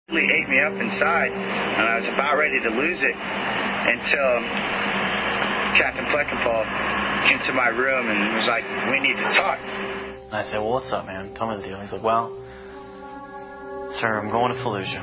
It ate me up inside, and I was about ready to lose it until Captain Fleckenfall came to my room and was like, "We need to talk." I said, "Well, what's up, man? Tell me the deal." He said, "Well, sir, I'm going to Fallujah,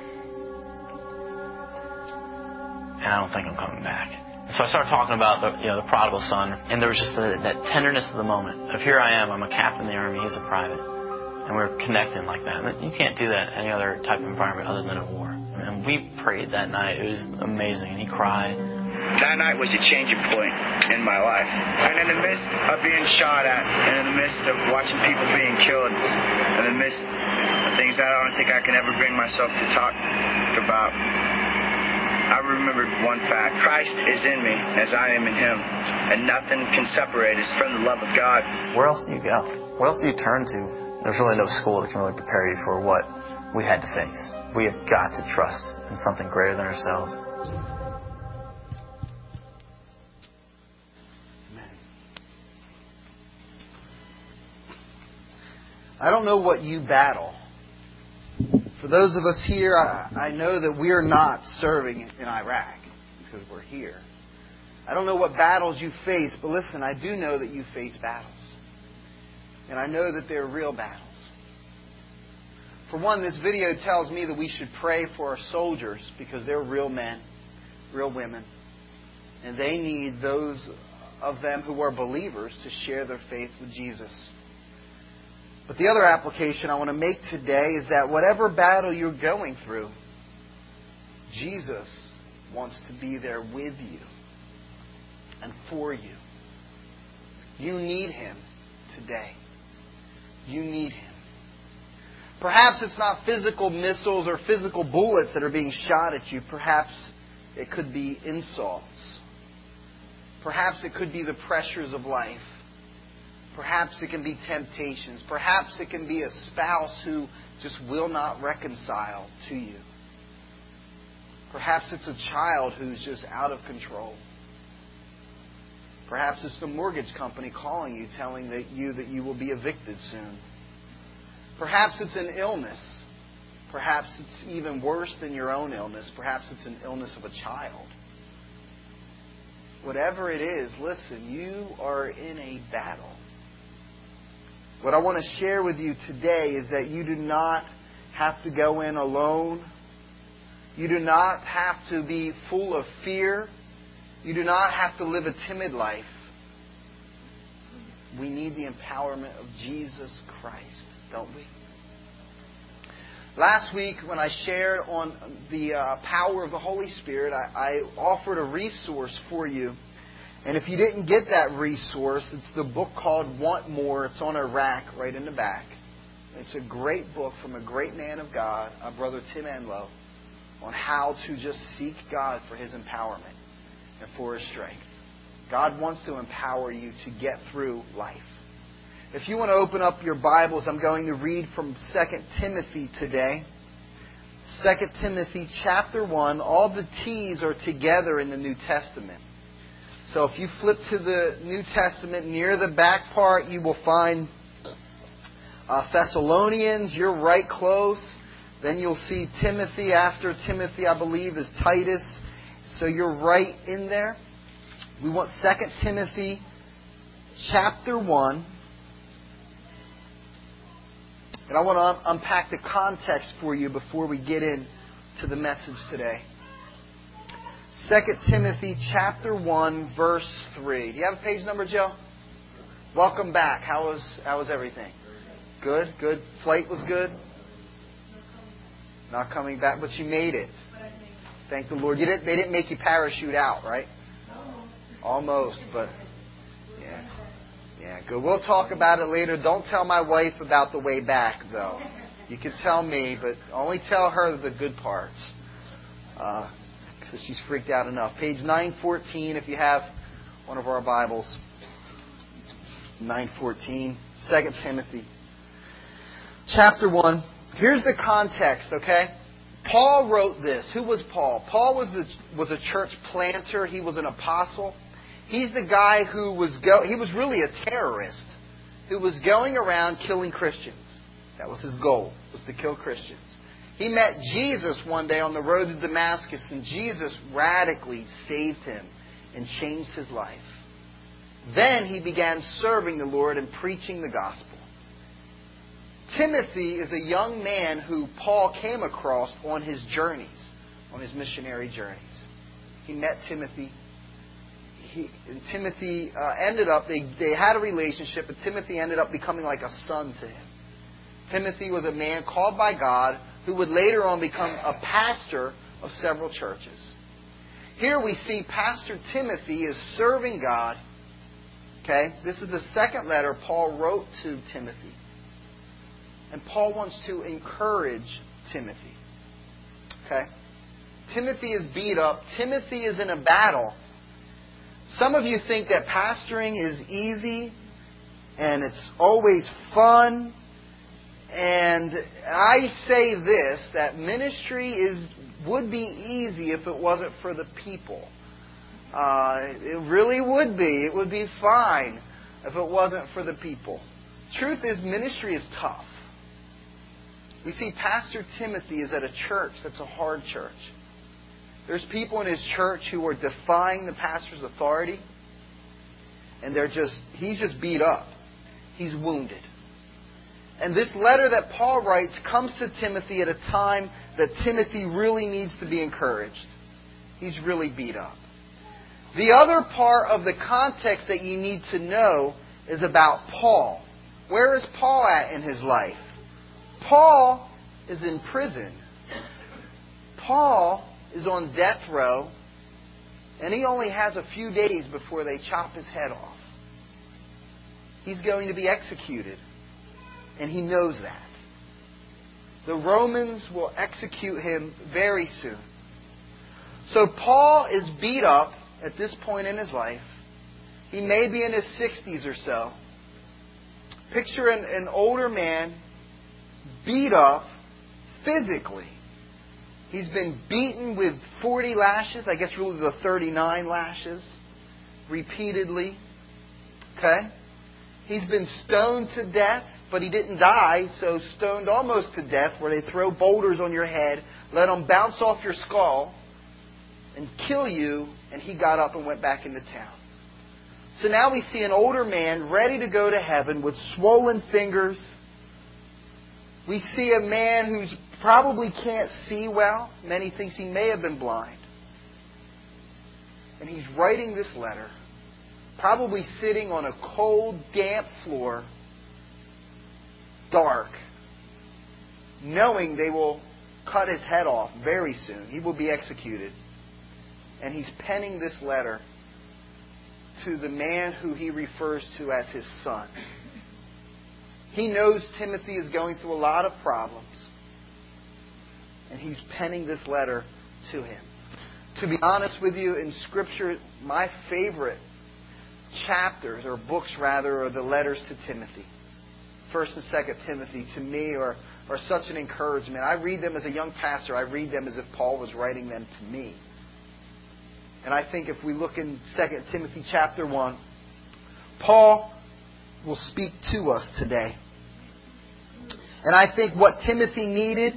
and I don't think I'm coming back." So I started talking about the prodigal son, and there was just that tenderness of the moment of here I am, I'm a captain in the army, he's a private, and we're connecting like that. And you can't do that in any other type of environment other than a war. And we prayed that night. It was amazing, and he cried. That night was a changing point in my life. And in the midst of being shot at, and in the midst of watching people being killed, in the midst of things that I don't think I can ever bring myself to talk about, I remembered one fact. Christ is in me as I am in Him, and nothing can separate us from the love of God. Where else do you go? Where else do you turn to? There's really no school that can really prepare you for what we had to face. We have got to trust in something greater than ourselves. I don't know what you battle. For those of us here, I know that we are not serving in Iraq because we're here. I don't know what battles you face, but listen, I do know that you face battles. And I know that they're real battles. For one, this video tells me that we should pray for our soldiers because they're real men, real women. And they need those of them who are believers to share their faith with Jesus. But the other application I want to make today is that whatever battle you're going through, Jesus wants to be there with you and for you. You need Him today. You need Him. Perhaps it's not physical missiles or physical bullets that are being shot at you. Perhaps it could be insults. Perhaps it could be the pressures of life. Perhaps it can be temptations. Perhaps it can be a spouse who just will not reconcile to you. Perhaps it's a child who's just out of control. Perhaps it's the mortgage company calling you, telling you that you will be evicted soon. Perhaps it's an illness. Perhaps it's even worse than your own illness. Perhaps it's an illness of a child. Whatever it is, listen, you are in a battle. What I want to share with you today is that you do not have to go in alone. You do not have to be full of fear. You do not have to live a timid life. We need the empowerment of Jesus Christ, don't we? Last week, when I shared on the power of the Holy Spirit, I offered a resource for you. And if you didn't get that resource, it's the book called Want More. It's on a rack right in the back. It's a great book from a great man of God, our brother Tim Enlow, on how to just seek God for His empowerment and for His strength. God wants to empower you to get through life. If you want to open up your Bibles, I'm going to read from 2 Timothy today. 2 Timothy chapter 1. All the T's are together in the New Testament. So if you flip to the New Testament, near the back part, you will find Thessalonians. You're right close. Then you'll see Timothy. After Timothy, I believe, is Titus. So you're right in there. We want 2 Timothy chapter 1. And I want to unpack the context for you before we get into the message today. 2 Timothy chapter 1, verse 3. Do you have a page number, Joe? Welcome back. How was everything? Good, good. Flight was good? Not coming back, but you made it. Thank the Lord. They didn't make you parachute out, right? Almost, but yeah. Yeah, good. We'll talk about it later. Don't tell my wife about the way back, though. You can tell me, but only tell her the good parts. Because she's freaked out enough. Page 914, if you have one of our Bibles. 914, 2 Timothy. Chapter 1. Here's the context, okay? Paul wrote this. Who was Paul? Paul was a church planter. He was an apostle. He's the guy who he was really a terrorist who was going around killing Christians. That was his goal, was to kill Christians. He met Jesus one day on the road to Damascus, and Jesus radically saved him and changed his life. Then he began serving the Lord and preaching the gospel. Timothy is a young man who Paul came across on his journeys, on his missionary journeys. He met Timothy. Timothy ended up, they had a relationship, but Timothy ended up becoming like a son to him. Timothy was a man called by God who would later on become a pastor of several churches. Here we see Pastor Timothy is serving God. Okay, this is the second letter Paul wrote to Timothy. And Paul wants to encourage Timothy. Okay? Timothy is beat up. Timothy is in a battle. Some of you think that pastoring is easy and it's always fun. And I say this, that ministry would be easy if it wasn't for the people. It really would be. It would be fine if it wasn't for the people. Truth is, ministry is tough. We see Pastor Timothy is at a church that's a hard church. There's people in his church who are defying the pastor's authority, and he's just beat up. He's wounded. And this letter that Paul writes comes to Timothy at a time that Timothy really needs to be encouraged. He's really beat up. The other part of the context that you need to know is about Paul. Where is Paul at in his life? Paul is in prison. Paul is on death row, and he only has a few days before they chop his head off. He's going to be executed, and he knows that. The Romans will execute him very soon. So Paul is beat up at this point in his life. He may be in his 60s or so. Picture an older man beat up physically. He's been beaten with 40 lashes, I guess really the 39 lashes, repeatedly. Okay? He's been stoned to death, but he didn't die, so stoned almost to death, where they throw boulders on your head, let them bounce off your skull, and kill you, and he got up and went back into town. So now we see an older man ready to go to heaven with swollen fingers. We see a man who probably can't see well. Many thinks he may have been blind. And he's writing this letter, probably sitting on a cold, damp floor, dark, knowing they will cut his head off very soon. He will be executed. And he's penning this letter to the man who he refers to as his son. He knows Timothy is going through a lot of problems. And he's penning this letter to him. To be honest with you, in Scripture, my favorite chapters, or books rather, are the letters to Timothy. 1st and 2nd Timothy, to me, are such an encouragement. I read them as a young pastor. I read them as if Paul was writing them to me. And I think if we look in 2 Timothy chapter 1, Paul will speak to us today. And I think what Timothy needed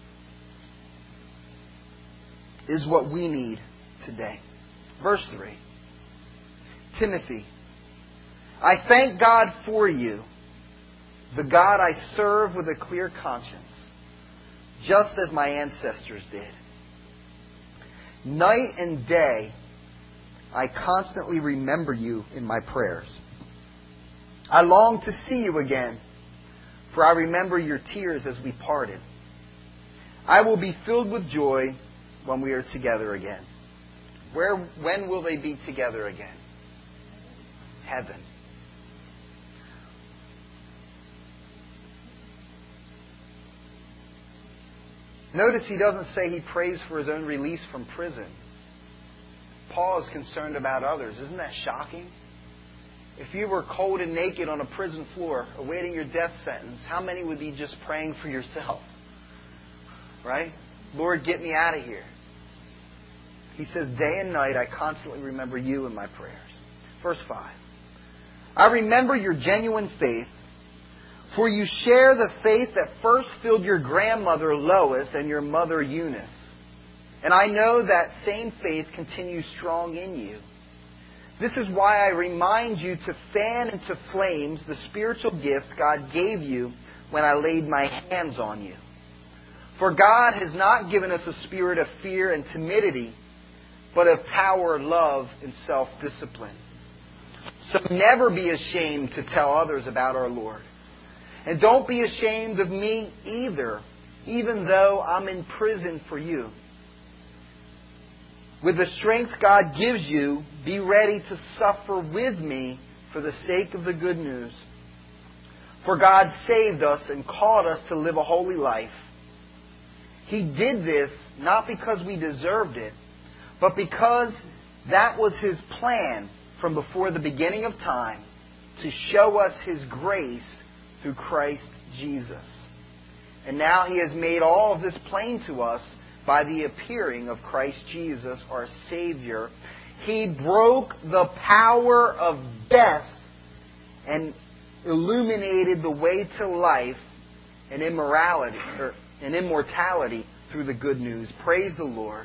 is what we need today. Verse 3. Timothy, I thank God for you, the God I serve with a clear conscience, just as my ancestors did. Night and day, I constantly remember you in my prayers. I long to see you again, for I remember your tears as we parted. I will be filled with joy when we are together again. When will they be together again? Heaven. Notice he doesn't say he prays for his own release from prison. Paul is concerned about others. Isn't that shocking? If you were cold and naked on a prison floor awaiting your death sentence, how many would be just praying for yourself? Right? Lord, get me out of here. He says, day and night I constantly remember you in my prayers. Verse 5. I remember your genuine faith, For you share the faith that first filled your grandmother Lois and your mother Eunice. And I know that same faith continues strong in you. This is why I remind you to fan into flames the spiritual gift God gave you when I laid my hands on you. For God has not given us a spirit of fear and timidity, but of power, love, and self-discipline. So never be ashamed to tell others about our Lord. And don't be ashamed of me either, even though I'm in prison for you. With the strength God gives you, be ready to suffer with me for the sake of the good news. For God saved us and called us to live a holy life. He did this not because we deserved it, but because that was His plan from before the beginning of time, to show us His grace through Christ Jesus. And now He has made all of this plain to us by the appearing of Christ Jesus, our Savior. He broke the power of death and illuminated the way to life and immortality through the good news. Praise the Lord.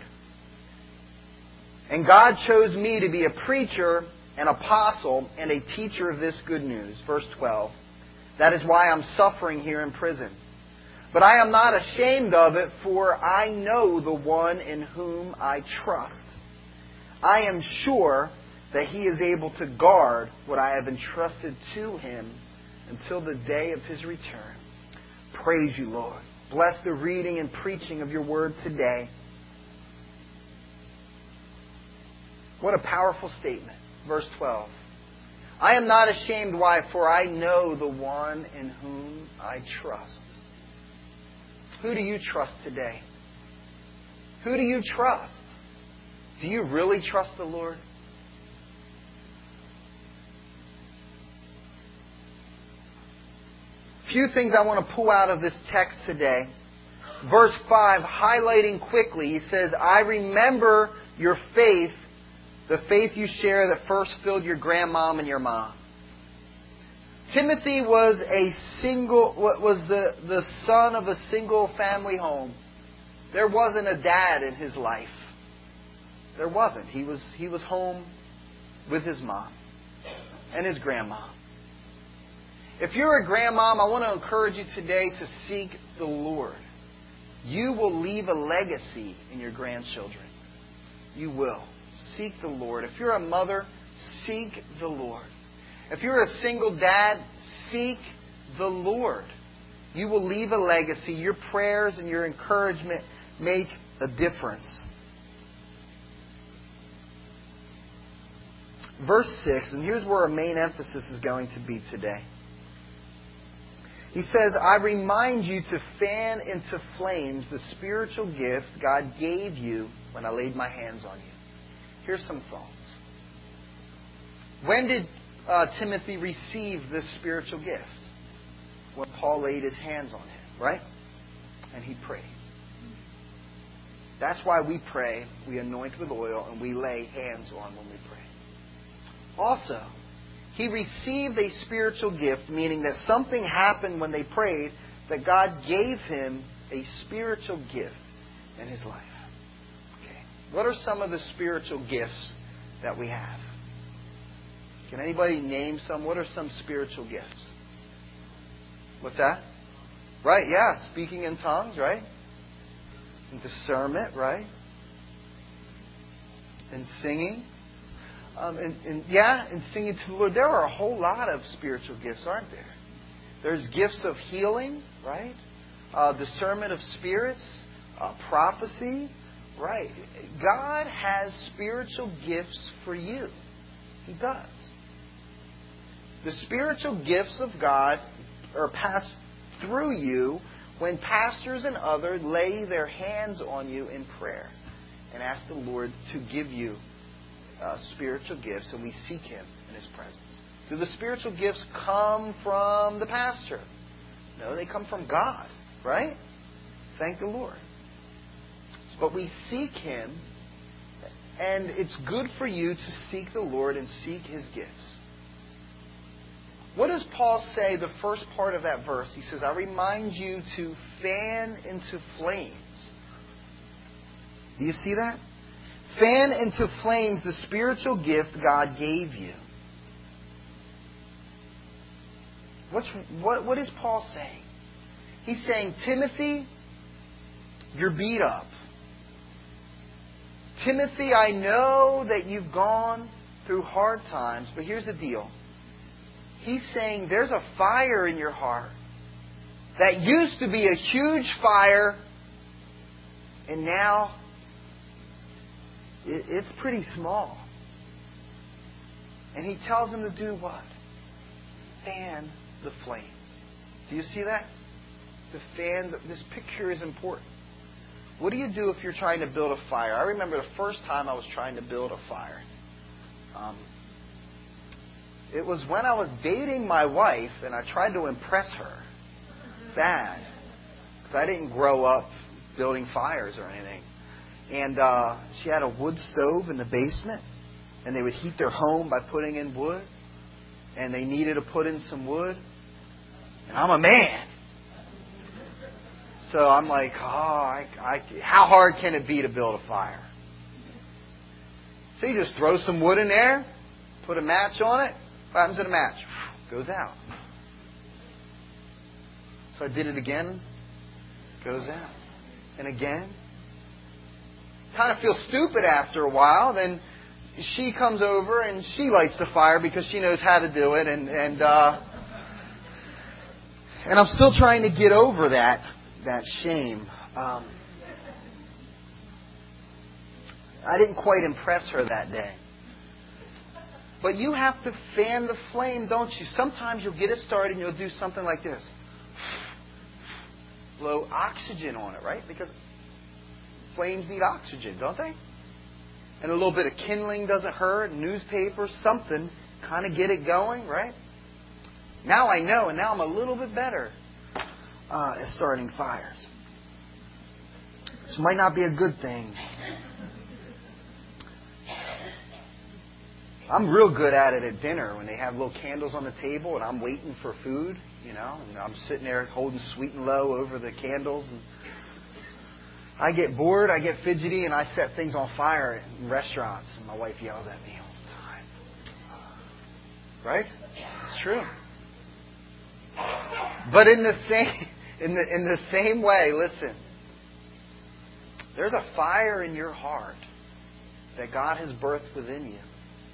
And God chose me to be a preacher, an apostle, and a teacher of this good news. Verse 12. That is why I'm suffering here in prison. But I am not ashamed of it, for I know the one in whom I trust. I am sure that He is able to guard what I have entrusted to Him until the day of His return. Praise you, Lord. Bless the reading and preaching of your word today. What a powerful statement. Verse 12. I am not ashamed. Why? For I know the one in whom I trust. Who do you trust today? Who do you trust? Do you really trust the Lord? Few things I want to pull out of this text today. Verse 5, highlighting quickly, he says, I remember your faith, the faith you share that first filled your grandmom and your mom. Timothy was the son of a single family home. There wasn't a dad in his life. There wasn't. He was home with his mom and his grandma. If you're a grandmom, I want to encourage you today to seek the Lord. You will leave a legacy in your grandchildren. You will. Seek the Lord. If you're a mother, seek the Lord. If you're a single dad, seek the Lord. You will leave a legacy. Your prayers and your encouragement make a difference. Verse 6, and here's where our main emphasis is going to be today. He says, I remind you to fan into flames the spiritual gift God gave you when I laid my hands on you. Here's some thoughts. When did Timothy receive this spiritual gift? When Paul laid his hands on him, right? And he prayed. That's why we pray, we anoint with oil, and we lay hands on when we pray. Also, he received a spiritual gift, meaning that something happened when they prayed, that God gave him a spiritual gift in his life. Okay. What are some of the spiritual gifts that we have? Can anybody name some? What are some spiritual gifts? What's that? Right, yeah. Speaking in tongues, right? And discernment, right? And singing. And singing to the Lord. There are a whole lot of spiritual gifts, aren't there? There's gifts of healing, right? Discernment of spirits, prophecy, right? God has spiritual gifts for you. He does. The spiritual gifts of God are passed through you when pastors and others lay their hands on you in prayer and ask the Lord to give you spiritual gifts, and we seek Him in His presence. Do the spiritual gifts come from the pastor? No, they come from God, right? Thank the Lord. But we seek Him, and it's good for you to seek the Lord and seek His gifts. What does Paul say the first part of that verse? He says, I remind you to fan into flames. Do you see that? Fan into flames the spiritual gift God gave you. What is Paul saying? He's saying, Timothy, you're beat up. Timothy, I know that you've gone through hard times, but here's the deal. He's saying there's a fire in your heart that used to be a huge fire, and now it's pretty small. And he tells him to do what? Fan the flame. Do you see that? This picture is important. What do you do if you're trying to build a fire? I remember the first time I was trying to build a fire. It was when I was dating my wife, and I tried to impress her. Bad. Because I didn't grow up building fires or anything. And she had a wood stove in the basement, and they would heat their home by putting in wood. And they needed to put in some wood. And I'm a man. So I'm like, how hard can it be to build a fire? So you just throw some wood in there, put a match on it. What happens to the match? Goes out. So I did it again. Goes out. And again. Kind of feel stupid after a while. Then she comes over and she lights the fire because she knows how to do it. And I'm still trying to get over that shame. I didn't quite impress her that day. But you have to fan the flame, don't you? Sometimes you'll get it started and you'll do something like this. Blow oxygen on it, right? Because flames need oxygen, don't they? And a little bit of kindling doesn't hurt, newspaper, something, kind of get it going, right? Now I know, and now I'm a little bit better at starting fires. This might not be a good thing. I'm real good at it at dinner when they have little candles on the table and I'm waiting for food, and I'm sitting there holding sweet and low over the candles. And I get bored, I get fidgety, and I set things on fire in restaurants. And my wife yells at me all the time. Right? It's true. But in the same way, listen. There's a fire in your heart that God has birthed within you.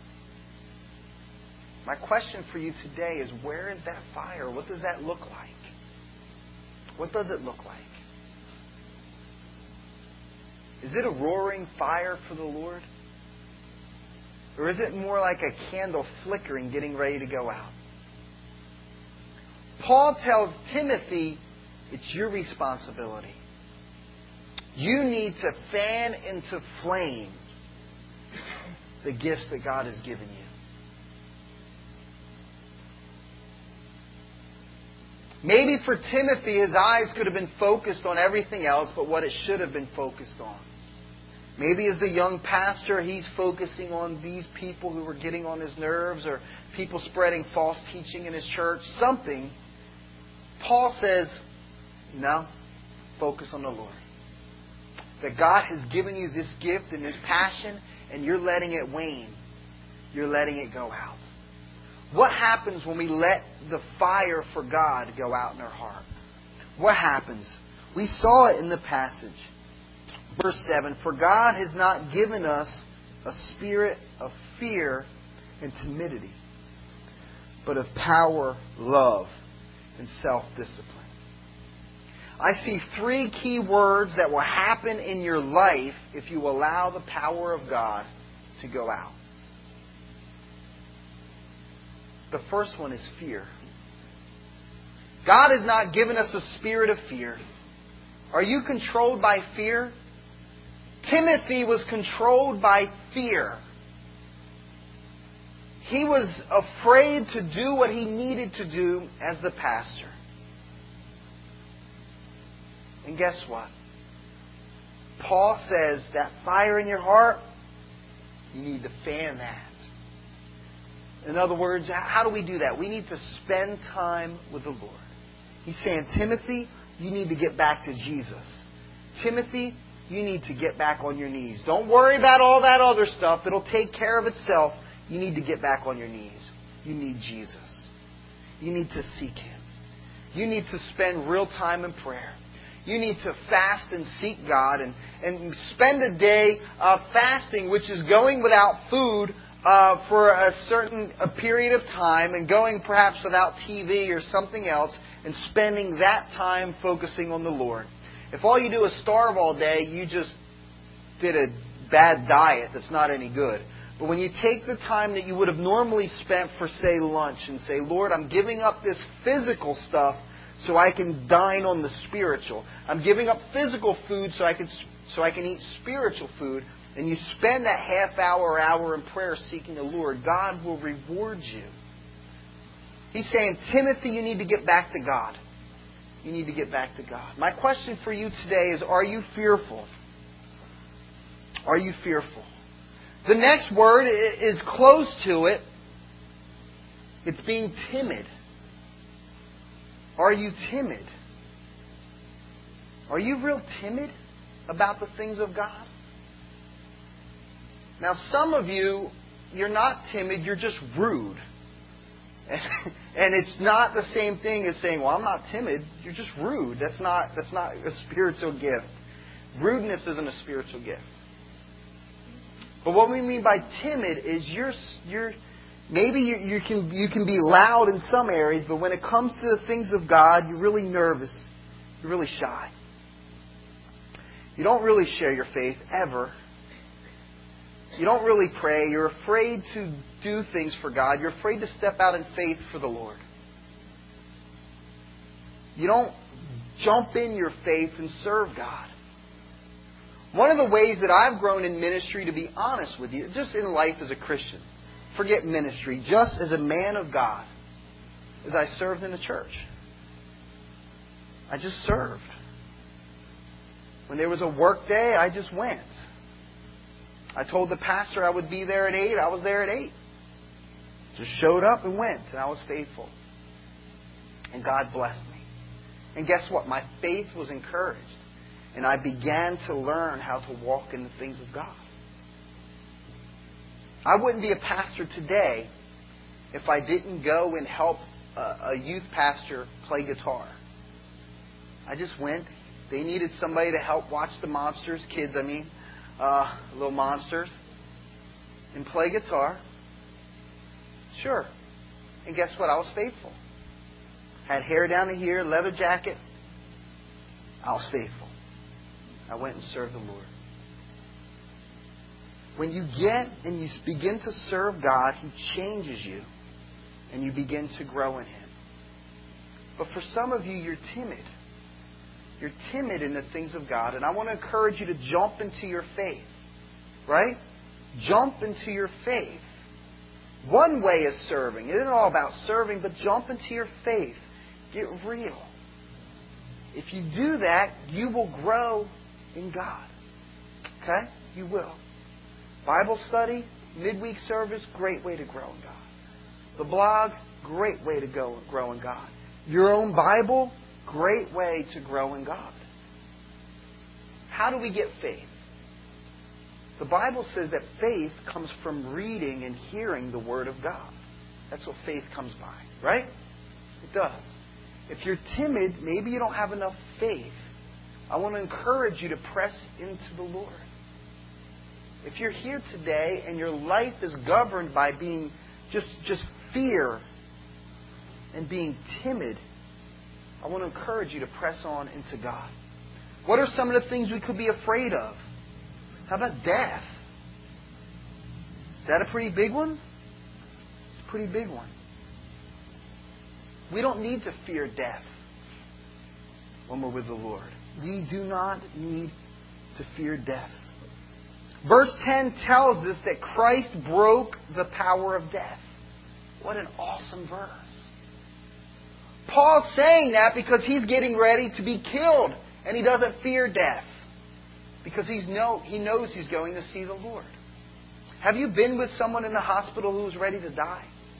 My question for you today is, where is that fire? What does that look like? What does it look like? Is it a roaring fire for the Lord? Or is it more like a candle flickering, getting ready to go out? Paul tells Timothy, it's your responsibility. You need to fan into flame the gifts that God has given you. Maybe for Timothy, his eyes could have been focused on everything else but what it should have been focused on. Maybe as the young pastor, he's focusing on these people who were getting on his nerves, or people spreading false teaching in his church. Something. Paul says, no, focus on the Lord. That God has given you this gift and this passion, and you're letting it wane. You're letting it go out. What happens when we let the fire for God go out in our heart? What happens? We saw it in the passage. Verse 7, for God has not given us a spirit of fear and timidity, but of power, love, and self-discipline. I see 3 key words that will happen in your life if you allow the power of God to go out. The first one is fear. God has not given us a spirit of fear. Are you controlled by fear? Timothy was controlled by fear. He was afraid to do what he needed to do as the pastor. And guess what? Paul says that fire in your heart, you need to fan that. In other words, how do we do that? We need to spend time with the Lord. He's saying, Timothy, you need to get back to Jesus. Timothy, you need to get back on your knees. Don't worry about all that other stuff. It'll take care of itself. You need to get back on your knees. You need Jesus. You need to seek Him. You need to spend real time in prayer. You need to fast and seek God and spend a day fasting, which is going without food for a period of time and going perhaps without TV or something else and spending that time focusing on the Lord. If all you do is starve all day, you just did a bad diet that's not any good. But when you take the time that you would have normally spent for, say, lunch and say, Lord, I'm giving up this physical stuff so I can dine on the spiritual. I'm giving up physical food so I can eat spiritual food. And you spend that half hour or hour in prayer seeking the Lord, God will reward you. He's saying, Timothy, you need to get back to God. You need to get back to God. My question for you today is, are you fearful? Are you fearful? The next word is close to it. It's being timid. Are you timid? Are you real timid about the things of God? Now, some of you, you're not timid, you're just rude. And it's not the same thing as saying, well, I'm not timid, you're just rude. That's not a spiritual gift. Rudeness isn't a spiritual gift. But what we mean by timid is maybe you can be loud in some areas, but when it comes to the things of God, you're really nervous. You're really shy. You don't really share your faith ever. You don't really pray. You're afraid to do things for God. You're afraid to step out in faith for the Lord. You don't jump in your faith and serve God. One of the ways that I've grown in ministry, to be honest with you, just in life as a Christian, forget ministry, just as a man of God, is I served in the church. I just served. When there was a work day, I just went. I told the pastor I would be there at 8. I was there at 8. Just showed up and went, and I was faithful. And God blessed me. And guess what? My faith was encouraged. And I began to learn how to walk in the things of God. I wouldn't be a pastor today if I didn't go and help a youth pastor play guitar. I just went. They needed somebody to help watch the monsters, kids, little monsters, and play guitar. Sure. And guess what? I was faithful. Had hair down to here, leather jacket. I was faithful. I went and served the Lord. When you get and you begin to serve God, He changes you and you begin to grow in Him. But for some of you, you're timid. You're timid in the things of God. And I want to encourage you to jump into your faith. Right? Jump into your faith. One way is serving. It isn't all about serving, but jump into your faith. Get real. If you do that, you will grow in God. Okay? You will. Bible study, midweek service, great way to grow in God. The blog, great way to grow in God. Your own Bible, great way to grow in God. How do we get faith? The Bible says that faith comes from reading and hearing the Word of God. That's what faith comes by, right? It does. If you're timid, maybe you don't have enough faith. I want to encourage you to press into the Lord. If you're here today and your life is governed by being just fear and being timid, I want to encourage you to press on into God. What are some of the things we could be afraid of? How about death? Is that a pretty big one? It's a pretty big one. We don't need to fear death when we're with the Lord. We do not need to fear death. Verse 10 tells us that Christ broke the power of death. What an awesome verse. Paul's saying that because he's getting ready to be killed and he doesn't fear death because he knows he's going to see the Lord. Have you been with someone in the hospital who was ready to die?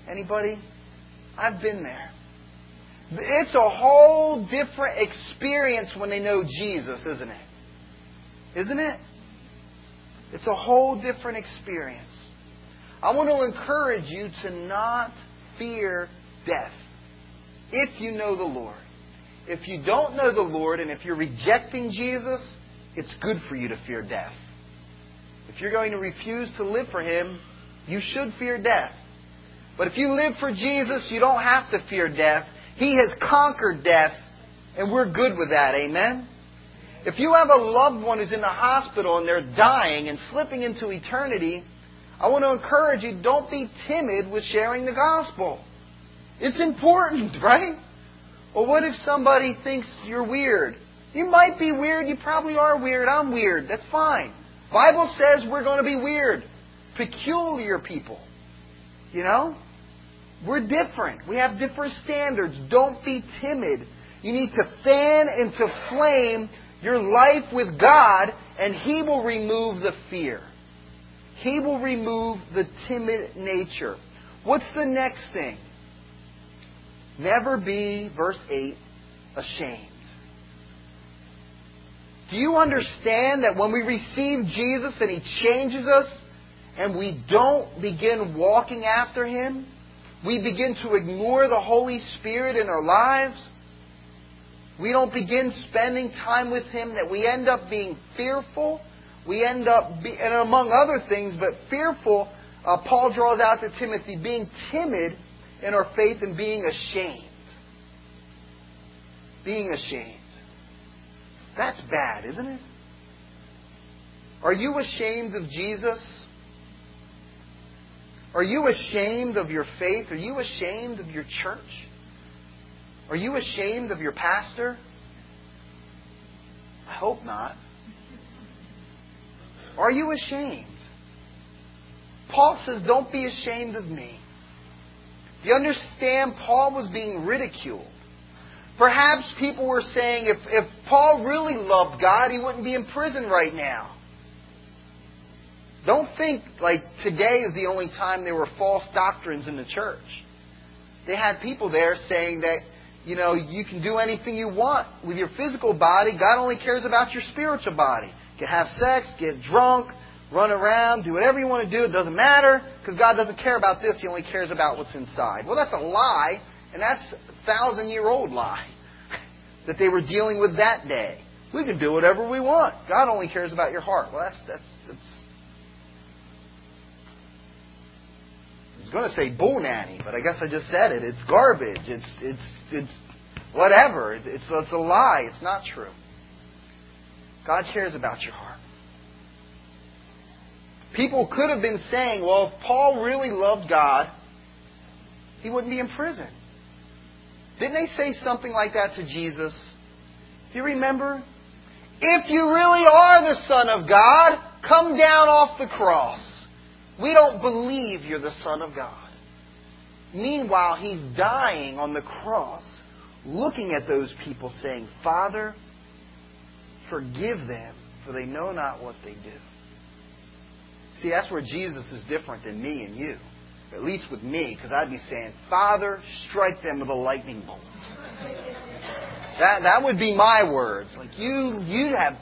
Anybody? I've been there. It's a whole different experience when they know Jesus, isn't it? Isn't it? It's a whole different experience. I want to encourage you to not fear death if you know the Lord. If you don't know the Lord and if you're rejecting Jesus, it's good for you to fear death. If you're going to refuse to live for Him, you should fear death. But if you live for Jesus, you don't have to fear death. He has conquered death, and we're good with that. Amen? If you have a loved one who's in the hospital and they're dying and slipping into eternity, I want to encourage you, don't be timid with sharing the gospel. It's important, right? Well, what if somebody thinks you're weird? You might be weird. You probably are weird. I'm weird. That's fine. Bible says we're going to be weird. Peculiar people. You know? We're different. We have different standards. Don't be timid. You need to fan into flame your life with God, and He will remove the fear. He will remove the timid nature. What's the next thing? Never be, verse 8, ashamed. Do you understand that when we receive Jesus and He changes us and we don't begin walking after Him, we begin to ignore the Holy Spirit in our lives? We don't begin spending time with Him, that we end up being fearful. We end up, and among other things, but fearful, Paul draws out to Timothy, being timid in our faith and being ashamed. Being ashamed. That's bad, isn't it? Are you ashamed of Jesus? Are you ashamed of your faith? Are you ashamed of your church? Are you ashamed of your pastor? I hope not. Are you ashamed? Paul says, don't be ashamed of me. Do you understand? Paul was being ridiculed. Perhaps people were saying, if Paul really loved God, he wouldn't be in prison right now. Don't think like today is the only time there were false doctrines in the church. They had people there saying that, you know, you can do anything you want with your physical body. God only cares about your spiritual body. You can have sex, get drunk, run around, do whatever you want to do. It doesn't matter because God doesn't care about this. He only cares about what's inside. Well, that's a lie, and that's a 1,000-year-old lie that they were dealing with that day. We can do whatever we want. God only cares about your heart. Well, that's I was going to say bull nanny, but I guess I just said it. It's garbage. It's whatever. It's a lie. It's not true. God cares about your heart. People could have been saying, well, if Paul really loved God, he wouldn't be in prison. Didn't they say something like that to Jesus? Do you remember? If you really are the Son of God, come down off the cross. We don't believe you're the Son of God. Meanwhile, He's dying on the cross, looking at those people saying, Father, forgive them, for they know not what they do. See, that's where Jesus is different than me and you. At least with me, because I'd be saying, Father, strike them with a lightning bolt. That would be my words. Like, you'd have...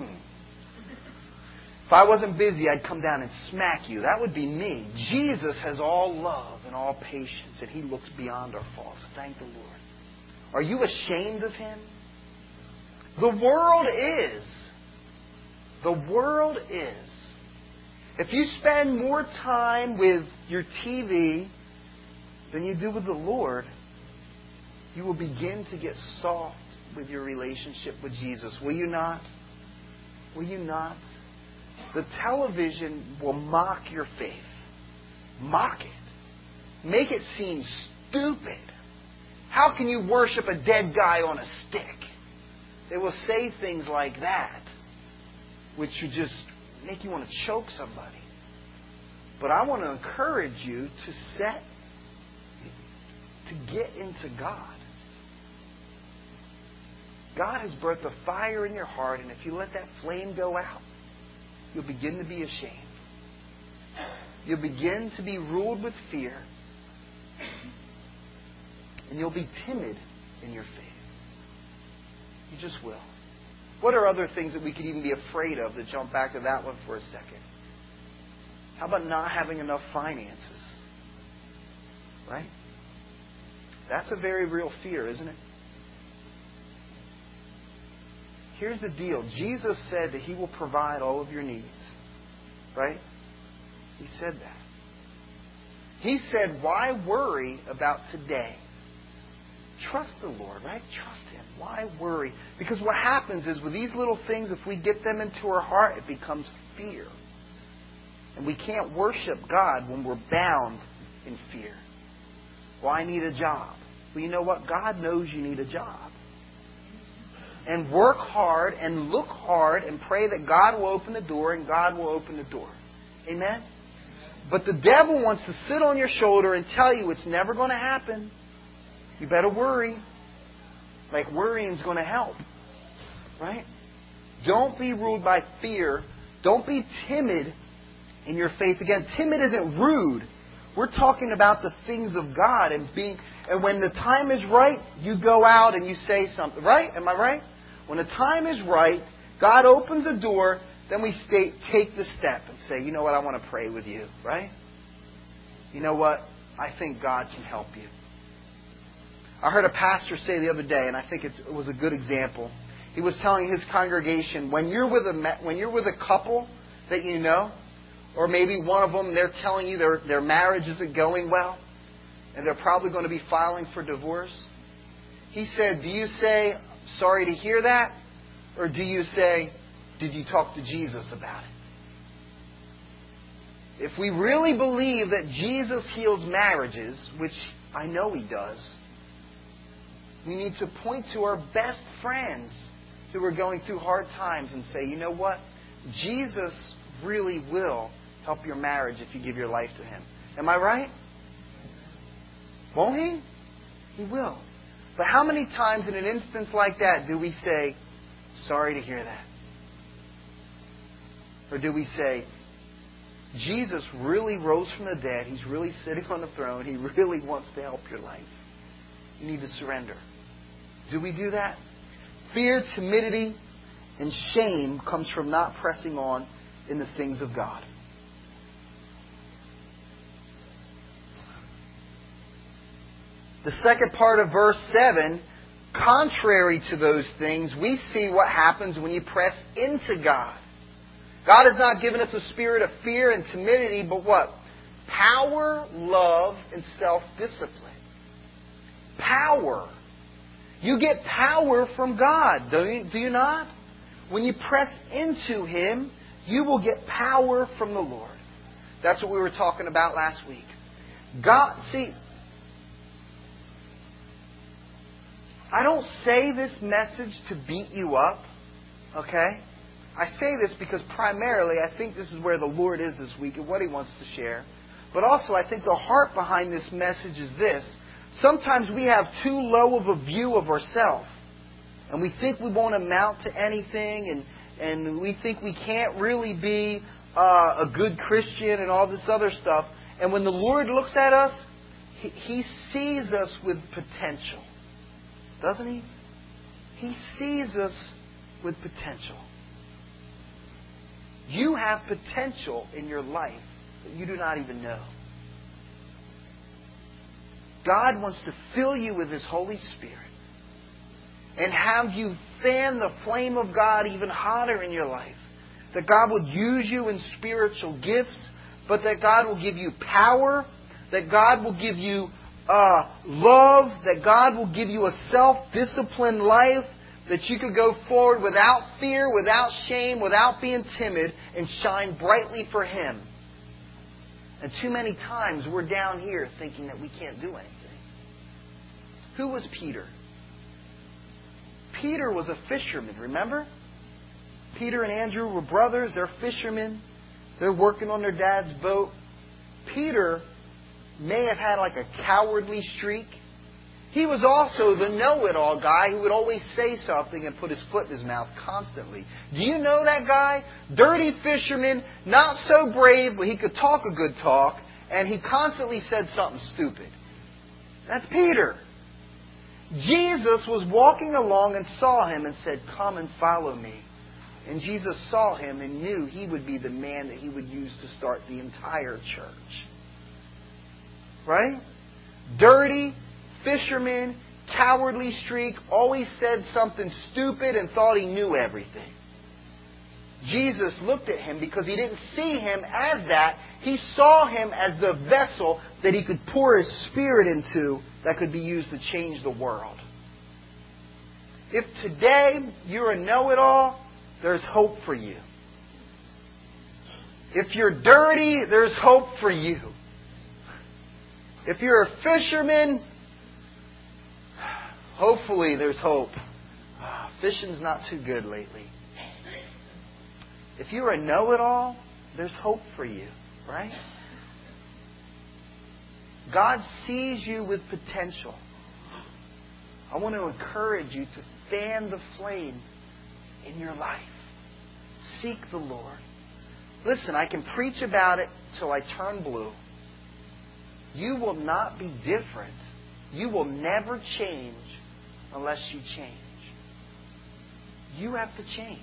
If I wasn't busy, I'd come down and smack you. That would be me. Jesus has all love and all patience, and He looks beyond our faults. Thank the Lord. Are you ashamed of Him? The world is. The world is. If you spend more time with your TV than you do with the Lord, you will begin to get soft with your relationship with Jesus. Will you not? Will you not? The television will mock your faith. Mock it. Make it seem stupid. How can you worship a dead guy on a stick? They will say things like that, which should just make you want to choke somebody. But I want to encourage you to get into God. God has birthed a fire in your heart, and if you let that flame go out, you'll begin to be ashamed. You'll begin to be ruled with fear. And you'll be timid in your faith. You just will. What are other things that we could even be afraid of? To jump back to that one for a second. How about not having enough finances? Right? That's a very real fear, isn't it? Here's the deal. Jesus said that He will provide all of your needs. Right? He said that. He said, why worry about today? Trust the Lord, right? Trust Him. Why worry? Because what happens is with these little things, if we get them into our heart, it becomes fear. And we can't worship God when we're bound in fear. Well, I need a job. Well, you know what? God knows you need a job. And work hard and look hard and pray that God will open the door, and God will open the door. Amen? But the devil wants to sit on your shoulder and tell you it's never going to happen. You better worry. Like worrying's going to help. Right? Don't be ruled by fear. Don't be timid in your faith. Again, timid isn't rude. We're talking about the things of God and when the time is right, you go out and you say something. Right? Am I right? When the time is right, God opens the door, then we take the step and say, you know what, I want to pray with you. Right? You know what? I think God can help you. I heard a pastor say the other day, and I think it was a good example. He was telling his congregation, when you're with a couple that you know, or maybe one of them, they're telling you their marriage isn't going well, and they're probably going to be filing for divorce. He said, do you say, sorry to hear that? Or do you say, did you talk to Jesus about it? If we really believe that Jesus heals marriages, which I know He does, we need to point to our best friends who are going through hard times and say, you know what? Jesus really will help your marriage if you give your life to Him. Am I right? Won't He? He will. But how many times in an instance like that do we say, sorry to hear that? Or do we say, Jesus really rose from the dead. He's really sitting on the throne. He really wants to help your life. You need to surrender. Do we do that? Fear, timidity, and shame comes from not pressing on in the things of God. The second part of verse 7, contrary to those things, we see what happens when you press into God. God has not given us a spirit of fear and timidity, but what? Power, love, and self-discipline. Power. You get power from God, do you not? When you press into Him, you will get power from the Lord. That's what we were talking about last week. God, see, I don't say this message to beat you up, okay? I say this because primarily I think this is where the Lord is this week and what He wants to share. But also I think the heart behind this message is this. Sometimes we have too low of a view of ourselves. And we think we won't amount to anything. And we think we can't really be a good Christian and all this other stuff. And when the Lord looks at us, He sees us with potential. Doesn't He? He sees us with potential. You have potential in your life that you do not even know. God wants to fill you with His Holy Spirit and have you fan the flame of God even hotter in your life. That God will use you in spiritual gifts, but that God will give you power, that God will give you love, that God will give you a self-disciplined life, that you could go forward without fear, without shame, without being timid, and shine brightly for Him. And too many times we're down here thinking that we can't do anything. Who was Peter? Peter was a fisherman, remember? Peter and Andrew were brothers. They're fishermen. They're working on their dad's boat. Peter may have had like a cowardly streak. He was also the know-it-all guy who would always say something and put his foot in his mouth constantly. Do you know that guy? Dirty fisherman, not so brave, but he could talk a good talk, and he constantly said something stupid. That's Peter. Jesus was walking along and saw him and said, "Come and follow me." And Jesus saw him and knew he would be the man that he would use to start the entire church. Right? Dirty, fisherman, cowardly streak, always said something stupid and thought he knew everything. Jesus looked at him because he didn't see him as that. He saw him as the vessel that he could pour his Spirit into that could be used to change the world. If today you're a know-it-all, there's hope for you. If you're dirty, there's hope for you. If you're a fisherman, hopefully there's hope. Fishing's not too good lately. If you're a know-it-all, there's hope for you, right? God sees you with potential. I want to encourage you to fan the flame in your life. Seek the Lord. Listen, I can preach about it till I turn blue. You will not be different. You will never change unless you change. You have to change.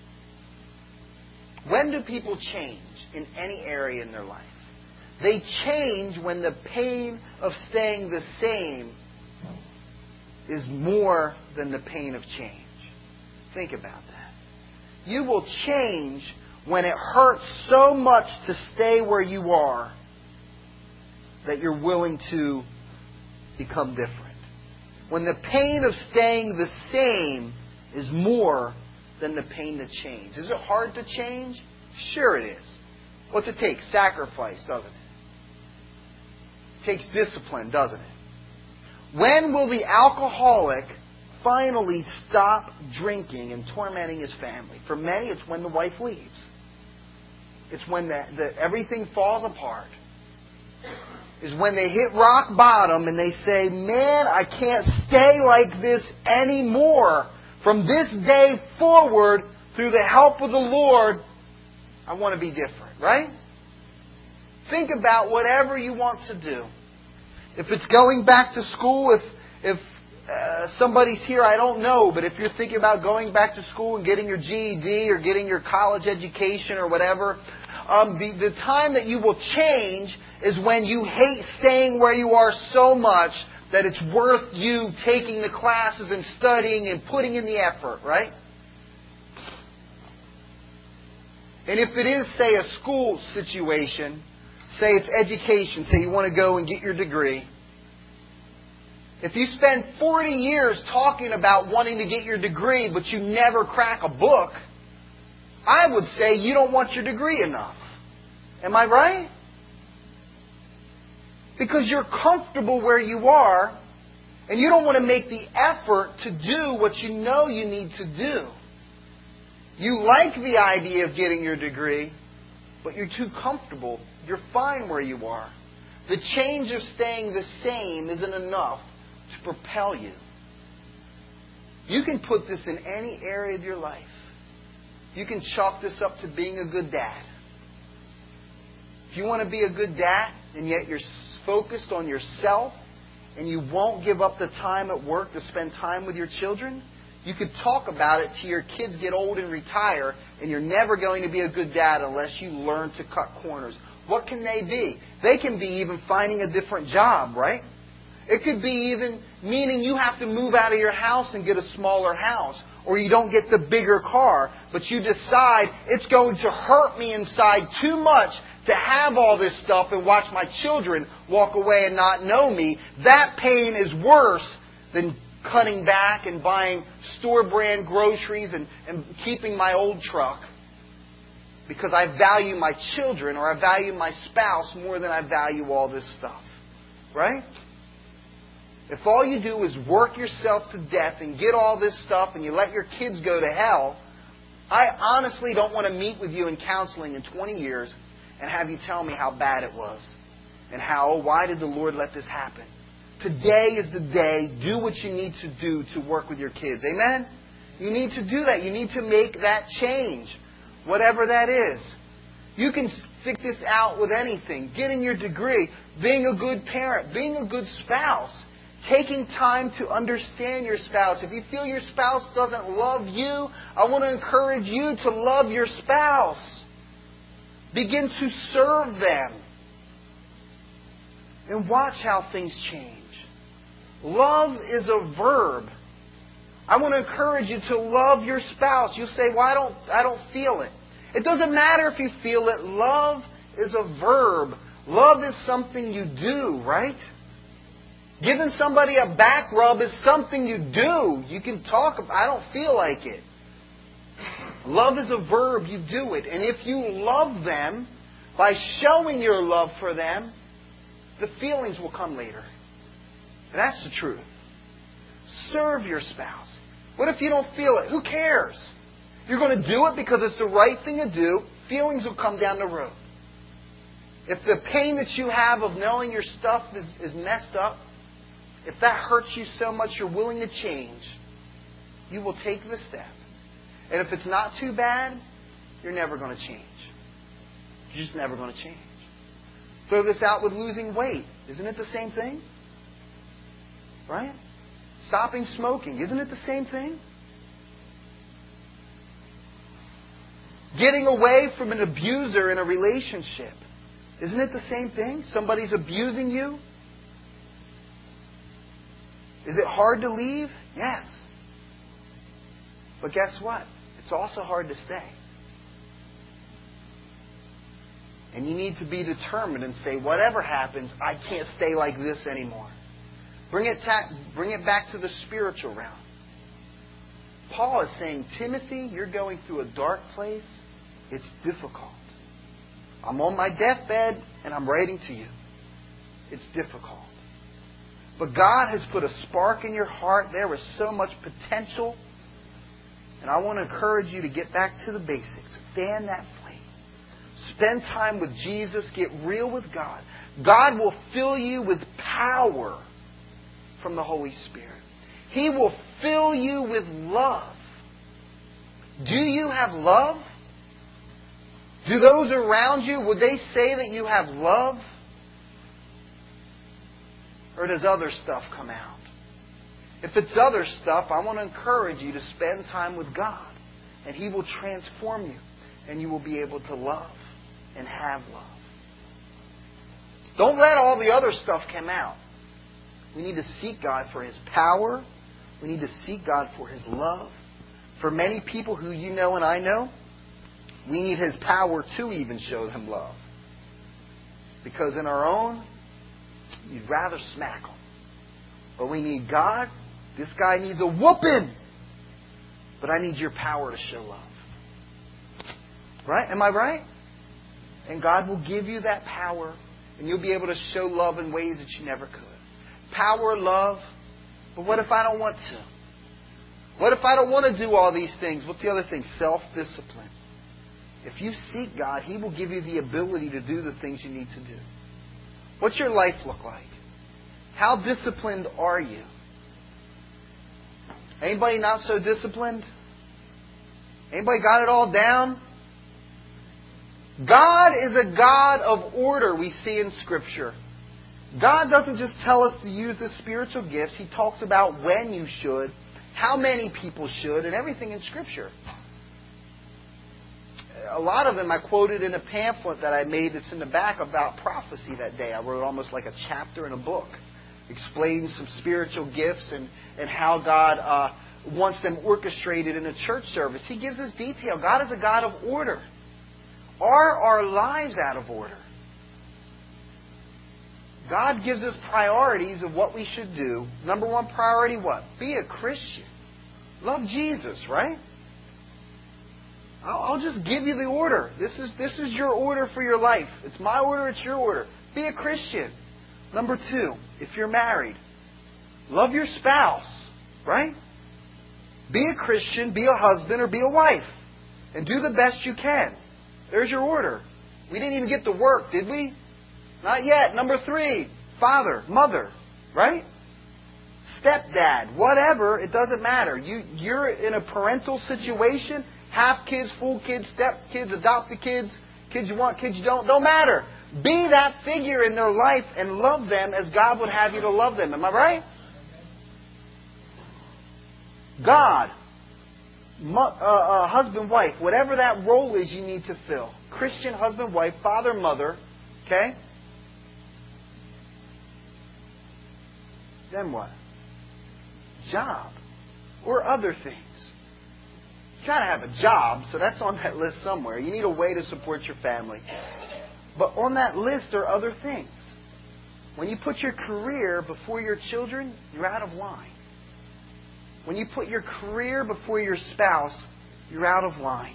When do people change in any area in their life? They change when the pain of staying the same is more than the pain of change. Think about that. You will change when it hurts so much to stay where you are that you're willing to become different. When the pain of staying the same is more than the pain to change. Is it hard to change? Sure it is. What's it take? Sacrifice, doesn't it? It takes discipline, doesn't it? When will the alcoholic finally stop drinking and tormenting his family? For many, it's when the wife leaves. It's when everything falls apart. Is when they hit rock bottom and they say, "Man, I can't stay like this anymore. From this day forward, through the help of the Lord, I want to be different," right? Think about whatever you want to do. If it's going back to school, if somebody's here, I don't know, but if you're thinking about going back to school and getting your GED or getting your college education or whatever, the time that you will change is when you hate staying where you are so much that it's worth you taking the classes and studying and putting in the effort, right? And if it is, say, a school situation, say it's education, say you want to go and get your degree. If you spend 40 years talking about wanting to get your degree, but you never crack a book, I would say you don't want your degree enough. Am I right? Because you're comfortable where you are, and you don't want to make the effort to do what you know you need to do. You like the idea of getting your degree, but you're too comfortable. You're fine where you are. The change of staying the same isn't enough to propel you. You can put this in any area of your life. You can chalk this up to being a good dad. If you want to be a good dad, and yet you're focused on yourself, and you won't give up the time at work to spend time with your children, you could talk about it till your kids get old and retire, and you're never going to be a good dad unless you learn to cut corners. What can they be? They can be even finding a different job, right? It could be even meaning you have to move out of your house and get a smaller house, or you don't get the bigger car, but you decide it's going to hurt me inside too much to have all this stuff and watch my children walk away and not know me. That pain is worse than cutting back and buying store-brand groceries and keeping my old truck because I value my children or I value my spouse more than I value all this stuff. Right? If all you do is work yourself to death and get all this stuff and you let your kids go to hell, I honestly don't want to meet with you in counseling in 20 years and have you tell me how bad it was and why did the Lord let this happen? Today is the day. Do what you need to do to work with your kids. Amen? You need to do that. You need to make that change, whatever that is. You can stick this out with anything. Getting your degree, being a good parent, being a good spouse, Taking time to understand your spouse. If you feel your spouse doesn't love you, I want to encourage you to love your spouse. Begin to serve them. And watch how things change. Love is a verb. I want to encourage you to love your spouse. You say, well, I don't feel it. It doesn't matter if you feel it. Love is a verb. Love is something you do, right? Giving somebody a back rub is something you do. You can talk about, I don't feel like it. Love is a verb, you do it. And if you love them, by showing your love for them, the feelings will come later. And that's the truth. Serve your spouse. What if you don't feel it? Who cares? You're going to do it because it's the right thing to do. Feelings will come down the road. If the pain that you have of knowing your stuff is messed up, if that hurts you so much you're willing to change, you will take the step. And if it's not too bad, you're never going to change. You're just never going to change. Throw this out with losing weight. Isn't it the same thing? Right? Stopping smoking. Isn't it the same thing? Getting away from an abuser in a relationship. Isn't it the same thing? Somebody's abusing you. Is it hard to leave? Yes. But guess what? It's also hard to stay. And you need to be determined and say, whatever happens, I can't stay like this anymore. Bring it back to the spiritual realm. Paul is saying, Timothy, you're going through a dark place. It's difficult. I'm on my deathbed and I'm writing to you. It's difficult. But God has put a spark in your heart. There is so much potential. And I want to encourage you to get back to the basics. Fan that flame. Spend time with Jesus. Get real with God. God will fill you with power from the Holy Spirit. He will fill you with love. Do you have love? Do those around you, would they say that you have love? Or does other stuff come out? If it's other stuff, I want to encourage you to spend time with God. And He will transform you. And you will be able to love and have love. Don't let all the other stuff come out. We need to seek God for His power. We need to seek God for His love. For many people who you know and I know, we need His power to even show them love. Because in our own, you'd rather smack them. But we need God. This guy needs a whooping. But I need your power to show love. Right? Am I right? And God will give you that power. And you'll be able to show love in ways that you never could. Power, love. But what if I don't want to? What if I don't want to do all these things? What's the other thing? Self-discipline. If you seek God, He will give you the ability to do the things you need to do. What's your life look like? How disciplined are you? Anybody not so disciplined? Anybody got it all down? God is a God of order, we see in Scripture. God doesn't just tell us to use the spiritual gifts. He talks about when you should, how many people should, and everything in Scripture. A lot of them I quoted in a pamphlet that I made that's in the back about prophecy that day. I wrote almost like a chapter in a book, explaining some spiritual gifts and how God wants them orchestrated in a church service. He gives us detail. God is a God of order. Are our lives out of order? God gives us priorities of what we should do. Number one priority, what? Be a Christian. Love Jesus, right? I'll just give you the order. This is your order for your life. It's my order, it's your order. Be a Christian. Number two, if you're married, love your spouse, right? Be a Christian, be a husband, or be a wife. And do the best you can. There's your order. We didn't even get to work, did we? Not yet. Number three, father, mother, right? Stepdad, whatever, it doesn't matter. You're in a parental situation, half kids, full kids, step kids, adopted kids, kids you want, kids you don't matter. Be that figure in their life and love them as God would have you to love them. Am I right? God, husband, wife, whatever that role is you need to fill. Christian, husband, wife, father, mother. Okay? Then what? Job. Or other things. You got to have a job, so that's on that list somewhere. You need a way to support your family. But on that list are other things. When you put your career before your children, you're out of line. When you put your career before your spouse, you're out of line.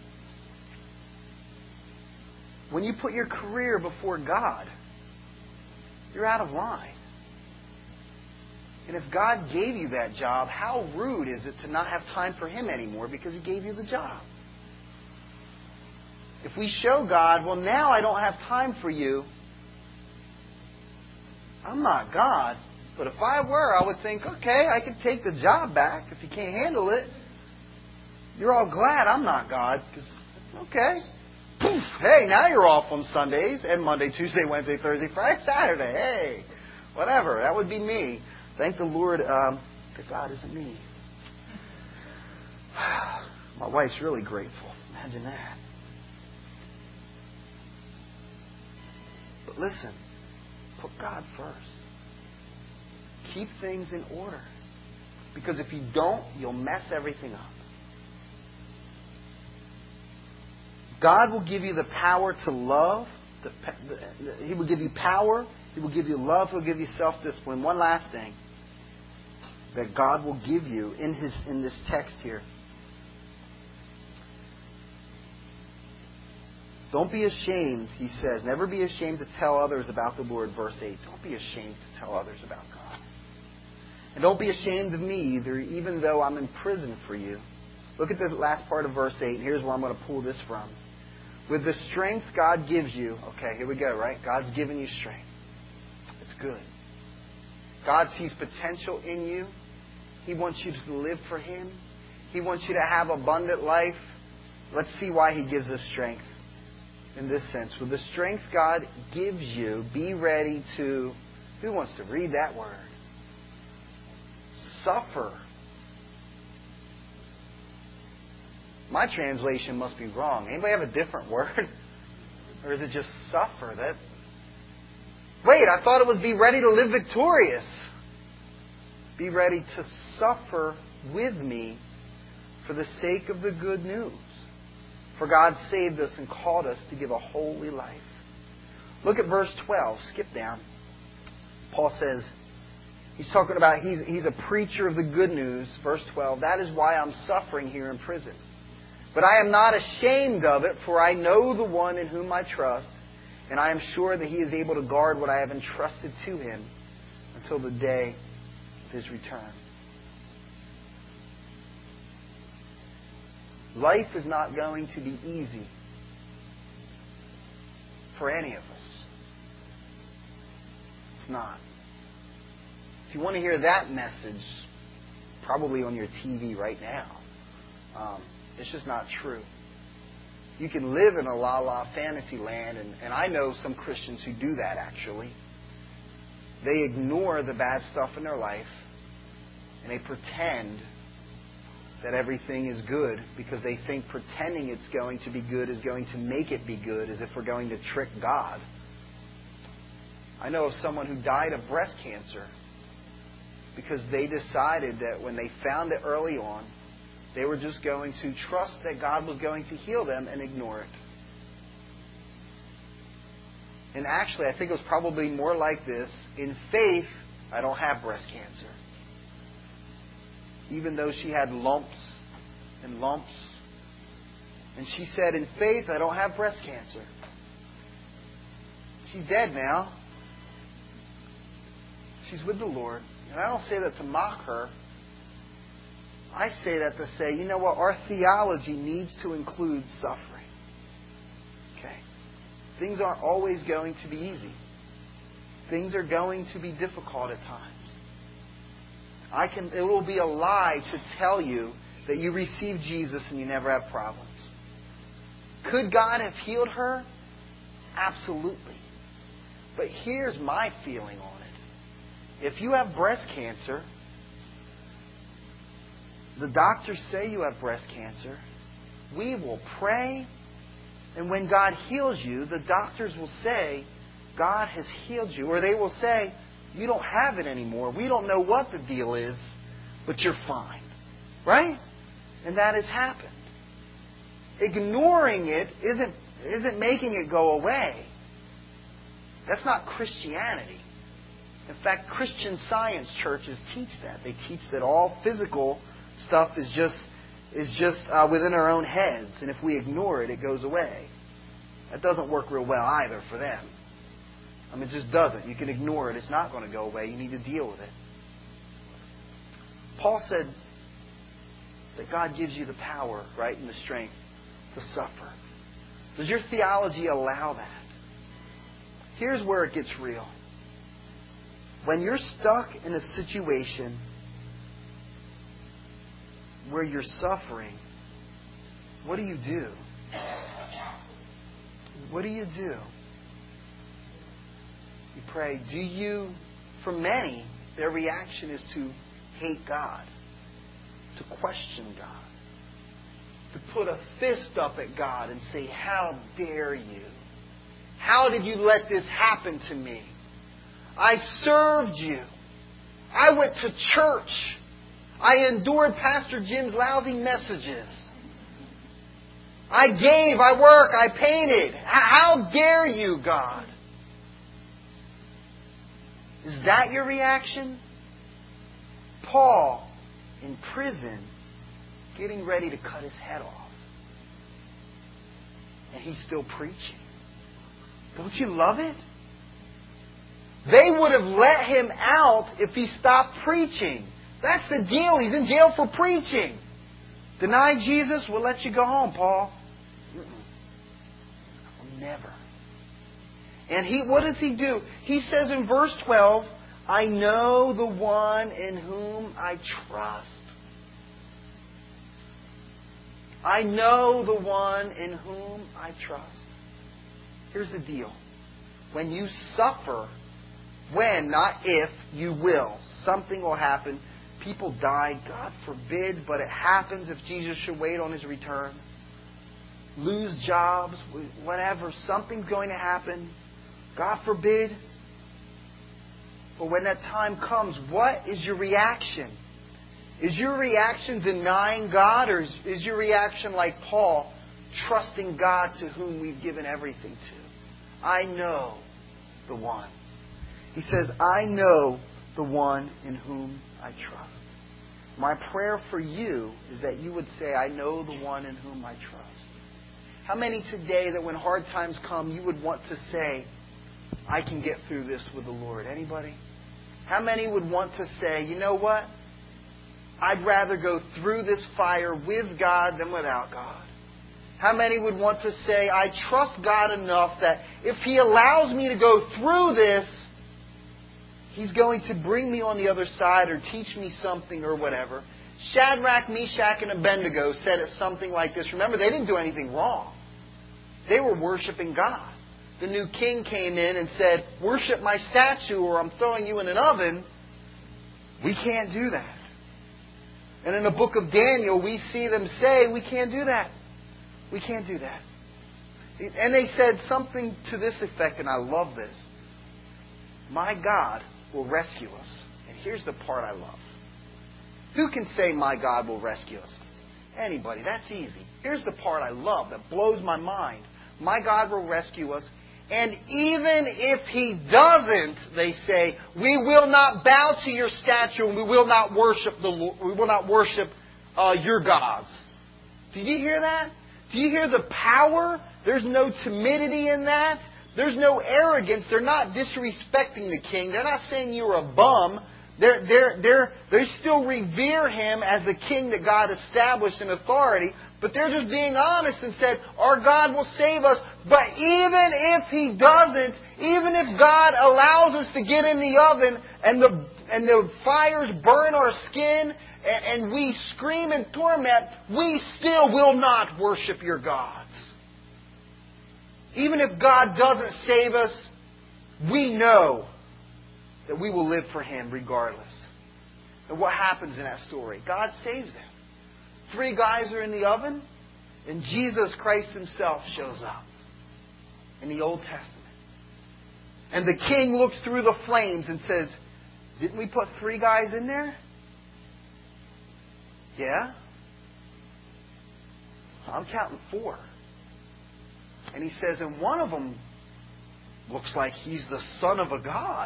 When you put your career before God, you're out of line. And if God gave you that job, how rude is it to not have time for Him anymore because He gave you the job? If we show God, well, now I don't have time for you, I'm not God. But if I were, I would think, okay, I could take the job back if you can't handle it. You're all glad I'm not God. Because, okay. Poof, hey, now you're off on Sundays and Monday, Tuesday, Wednesday, Thursday, Friday, Saturday. Hey, whatever. That would be me. Thank the Lord that God isn't me. My wife's really grateful. Imagine that. But listen, put God first. Keep things in order. Because if you don't, you'll mess everything up. God will give you the power to love. He will give you power. He will give you love. He'll give you self-discipline. One last thing that God will give you in this text here. Don't be ashamed, he says. Never be ashamed to tell others about the Lord. Verse 8. Don't be ashamed to tell others about God. And don't be ashamed of me either, even though I'm in prison for you. Look at the last part of verse 8. And here's where I'm going to pull this from. With the strength God gives you. Okay, here we go, right? God's given you strength. It's good. God sees potential in you. He wants you to live for Him. He wants you to have abundant life. Let's see why He gives us strength. In this sense, with the strength God gives you, be ready to... Who wants to read that word? Suffer. My translation must be wrong. Anybody have a different word? Or is it just suffer? Wait, I thought it was be ready to live victorious. Be ready to suffer with me for the sake of the good news. For God saved us and called us to give a holy life. Look at verse 12. Skip down. Paul says, he's talking about he's a preacher of the good news. Verse 12, that is why I'm suffering here in prison. But I am not ashamed of it, for I know the one in whom I trust, and I am sure that He is able to guard what I have entrusted to Him until the day of His return. Life is not going to be easy for any of us. It's not. If you want to hear that message, probably on your TV right now, it's just not true. You can live in a la-la fantasy land, and I know some Christians who do that actually. They ignore the bad stuff in their life, and they pretend that everything is good because they think pretending it's going to be good is going to make it be good, as if we're going to trick God. I know of someone who died of breast cancer because they decided that when they found it early on, they were just going to trust that God was going to heal them and ignore it. And actually, I think it was probably more like this. In faith, I don't have breast cancer. Even though she had lumps and lumps. And she said, in faith, I don't have breast cancer. She's dead now. She's with the Lord. And I don't say that to mock her. I say that to say, you know what? Our theology needs to include suffering. Okay? Things aren't always going to be easy. Things are going to be difficult at times. It will be a lie to tell you that you received Jesus and you never have problems. Could God have healed her? Absolutely. But here's my feeling on it. If you have breast cancer, The doctors say you have breast cancer. We will pray. And when God heals you, the doctors will say, God has healed you. Or they will say, you don't have it anymore. We don't know what the deal is, but you're fine. Right? And that has happened. Ignoring it isn't making it go away. That's not Christianity. In fact, Christian Science churches teach that. They teach that all physical stuff is just within our own heads, and if we ignore it, it goes away. That doesn't work real well either for them. I mean, it just doesn't. You can ignore it. It's not going to go away. You need to deal with it. Paul said that God gives you the power, right, and the strength to suffer. Does your theology allow that? Here's where it gets real. When you're stuck in a situation where you're suffering, what do you do? What do you do? You pray. For many, their reaction is to hate God, to question God, to put a fist up at God and say, how dare you? How did you let this happen to me? I served you. I went to church. I endured Pastor Jim's lousy messages. I gave, I worked, I painted. How dare you, God? Is that your reaction? Paul, in prison, getting ready to cut his head off. And he's still preaching. Don't you love it? They would have let him out if he stopped preaching. That's the deal. He's in jail for preaching. Deny Jesus, we'll let you go home, Paul. Never. And what does he do? He says in verse 12, I know the one in whom I trust. I know the one in whom I trust. Here's the deal. When you suffer, when, not if, you will. Something will happen. People die, God forbid, but it happens if Jesus should wait on His return. Lose jobs, whatever. Something's going to happen. God forbid. But when that time comes, what is your reaction? Is your reaction denying God, or is your reaction like Paul, trusting God to whom we've given everything to? I know the one. He says, I know the one in whom I trust. My prayer for you is that you would say, I know the one in whom I trust. How many today that when hard times come, you would want to say, I can get through this with the Lord? Anybody? How many would want to say, you know what? I'd rather go through this fire with God than without God. How many would want to say, I trust God enough that if He allows me to go through this, He's going to bring me on the other side or teach me something or whatever. Shadrach, Meshach, and Abednego said it something like this. Remember, they didn't do anything wrong. They were worshiping God. The new king came in and said, worship my statue or I'm throwing you in an oven. We can't do that. And in the book of Daniel, we see them say, we can't do that. We can't do that. And they said something to this effect, and I love this. My God will rescue us. And here's the part I love. Who can say my God will rescue us? Anybody. That's easy. Here's the part I love that blows my mind. My God will rescue us. And even if He doesn't, they say, we will not bow to your statue and we will not worship the Lord. We will not worship your gods. Did you hear that? Do you hear the power? There's no timidity in that. There's no arrogance. They're not disrespecting the king. They're not saying you're a bum. They still revere him as the king that God established in authority. But they're just being honest and said, our God will save us. But even if He doesn't, even if God allows us to get in the oven and the fires burn our skin and we scream in torment, we still will not worship your gods. Even if God doesn't save us, we know that we will live for Him regardless. And what happens in that story? God saves them. 3 guys are in the oven, and Jesus Christ Himself shows up in the Old Testament. And the king looks through the flames and says, didn't we put 3 guys in there? Yeah? I'm counting 4. And he says, and one of them looks like he's the son of a god.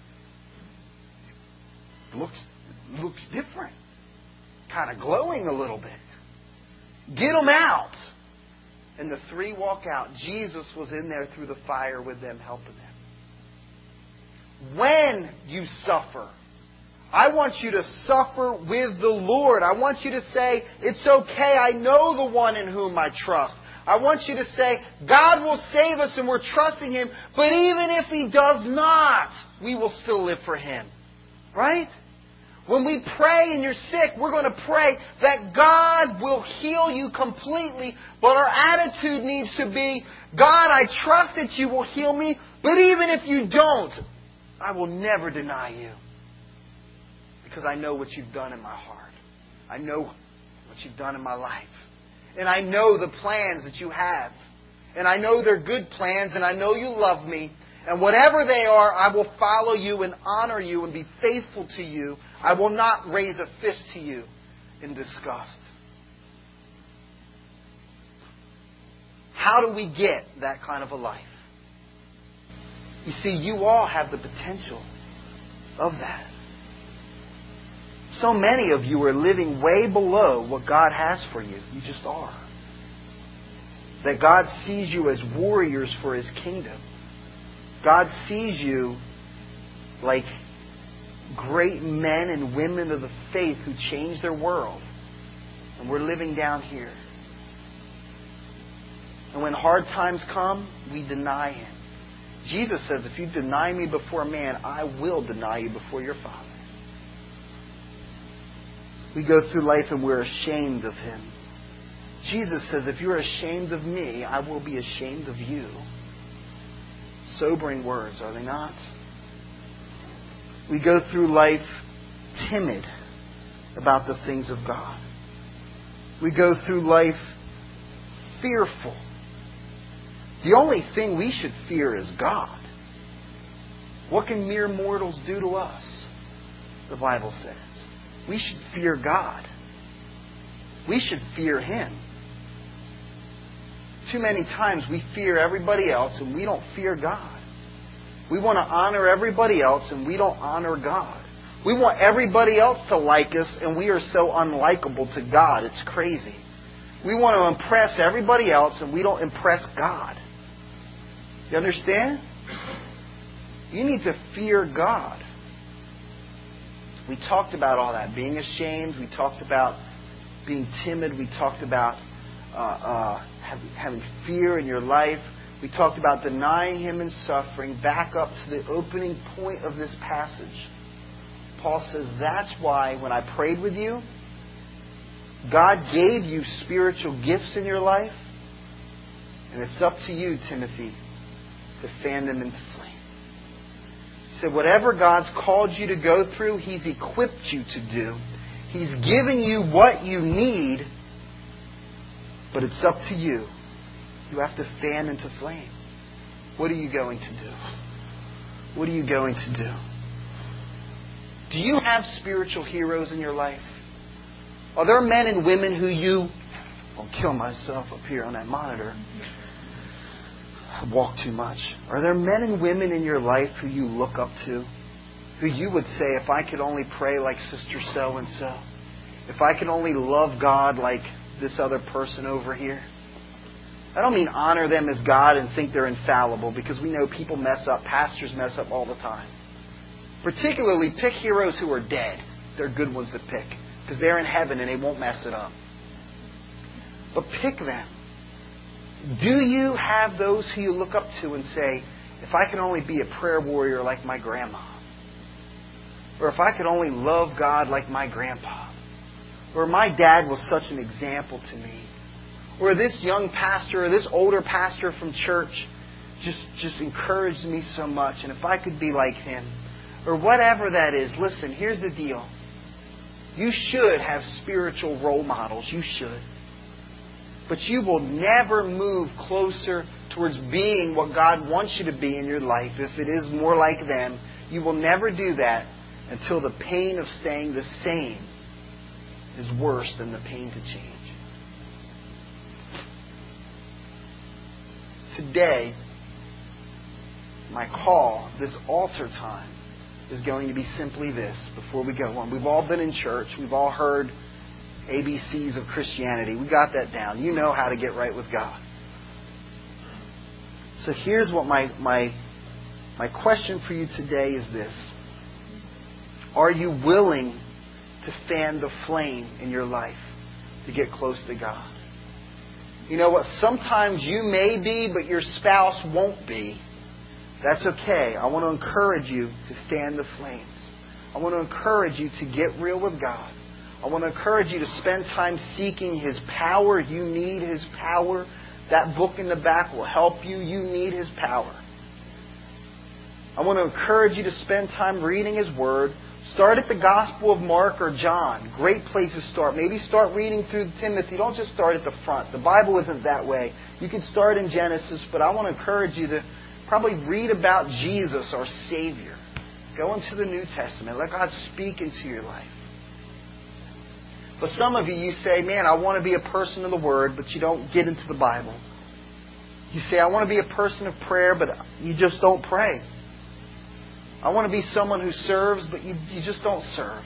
Looks different. Kind of glowing a little bit. Get them out. And the 3 walk out. Jesus was in there through the fire with them, helping them. When you suffer, I want you to suffer with the Lord. I want you to say, it's okay, I know the one in whom I trust. I want you to say, God will save us and we're trusting Him, but even if He does not, we will still live for Him. Right? When we pray and you're sick, we're going to pray that God will heal you completely, but our attitude needs to be, God, I trust that You will heal me, but even if You don't, I will never deny You. Because I know what You've done in my heart. I know what You've done in my life. And I know the plans that You have. And I know they're good plans, and I know You love me. And whatever they are, I will follow You and honor You and be faithful to You. I will not raise a fist to You in disgust. How do we get that kind of a life? You see, you all have the potential of that. So many of you are living way below what God has for you. You just are. That God sees you as warriors for His kingdom. God sees you like great men and women of the faith who changed their world. And we're living down here. And when hard times come, we deny Him. Jesus says, if you deny Me before man, I will deny you before your Father. We go through life and we're ashamed of Him. Jesus says, if you're ashamed of Me, I will be ashamed of you. Sobering words, are they not? We go through life timid about the things of God. We go through life fearful. The only thing we should fear is God. What can mere mortals do to us? The Bible says. We should fear God. We should fear Him. Too many times we fear everybody else and we don't fear God. We want to honor everybody else and we don't honor God. We want everybody else to like us and we are so unlikable to God. It's crazy. We want to impress everybody else and we don't impress God. You understand? You need to fear God. We talked about all that. Being ashamed. We talked about being timid. We talked about having fear in your life. We talked about denying Him and suffering. Back up to the opening point of this passage. Paul says, that's why when I prayed with you, God gave you spiritual gifts in your life. And it's up to you, Timothy, to fan them into flame. He said, whatever God's called you to go through, He's equipped you to do. He's given you what you need, but it's up to you. You have to fan into flame. What are you going to do? What are you going to do? Do you have spiritual heroes in your life? Are there men and women who you... I'll kill myself up here on that monitor. I walk too much. Are there men and women in your life who you look up to? Who you would say, if I could only pray like Sister so-and-so. If I could only love God like this other person over here. I don't mean honor them as God and think they're infallible, because we know people mess up. Pastors mess up all the time. Particularly pick heroes who are dead. They're good ones to pick, because they're in heaven and they won't mess it up. But pick them. Do you have those who you look up to and say, if I could only be a prayer warrior like my grandma? Or if I could only love God like my grandpa? Or my dad was such an example to me? Or this young pastor or this older pastor from church just encouraged me so much, and if I could be like him? Or whatever that is. Listen, here's the deal. You should have spiritual role models. You should. But you will never move closer towards being what God wants you to be in your life. If it is more like them, you will never do that until the pain of staying the same is worse than the pain to change. Today, my call, this altar time, is going to be simply this before we go on. We've all been in church. We've all heard ABCs of Christianity. We got that down. You know how to get right with God. So here's what my question for you today is this. Are you willing to fan the flame in your life to get close to God? You know what? Sometimes you may be, but your spouse won't be. That's okay. I want to encourage you to fan the flames. I want to encourage you to get real with God. I want to encourage you to spend time seeking His power. You need His power. That book in the back will help you. You need His power. I want to encourage you to spend time reading His Word. Start at the Gospel of Mark or John. Great place to start. Maybe start reading through Timothy. Don't just start at the front. The Bible isn't that way. You can start in Genesis, but I want to encourage you to probably read about Jesus, our Savior. Go into the New Testament. Let God speak into your life. But some of you say, man, I want to be a person of the Word, but you don't get into the Bible. You say, I want to be a person of prayer, but you just don't pray. I want to be someone who serves, but you just don't serve.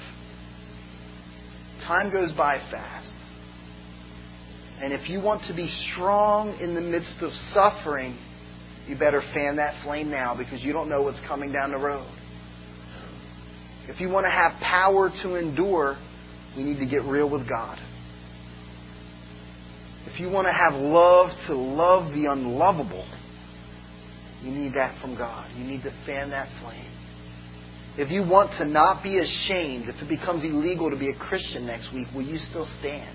Time goes by fast. And if you want to be strong in the midst of suffering, you better fan that flame now because you don't know what's coming down the road. If you want to have power to endure, we need to get real with God. If you want to have love to love the unlovable, you need that from God. You need to fan that flame. If you want to not be ashamed, if it becomes illegal to be a Christian next week, will you still stand?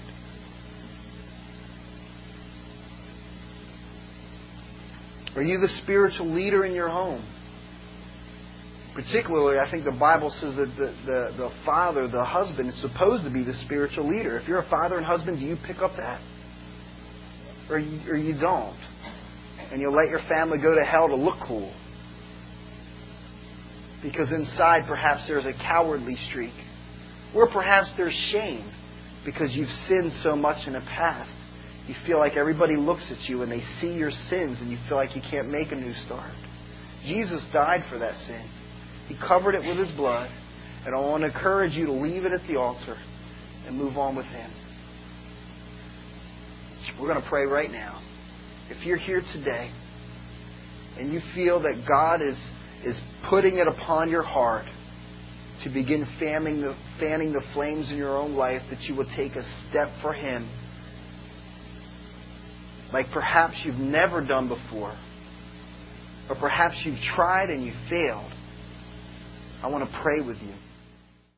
Are you the spiritual leader in your home? Particularly, I think the Bible says that the father, the husband, is supposed to be the spiritual leader. If you're a father and husband, do you pick up that? Or you don't? And you'll let your family go to hell to look cool. Because inside perhaps there's a cowardly streak. Or perhaps there's shame because you've sinned so much in the past. You feel like everybody looks at you and they see your sins and you feel like you can't make a new start. Jesus died for that sin. He covered it with His blood. And I want to encourage you to leave it at the altar and move on with Him. We're going to pray right now. If you're here today and you feel that God is putting it upon your heart to begin fanning the flames in your own life, that you will take a step for Him, like perhaps you've never done before, or perhaps you've tried and you failed, I want to pray with you.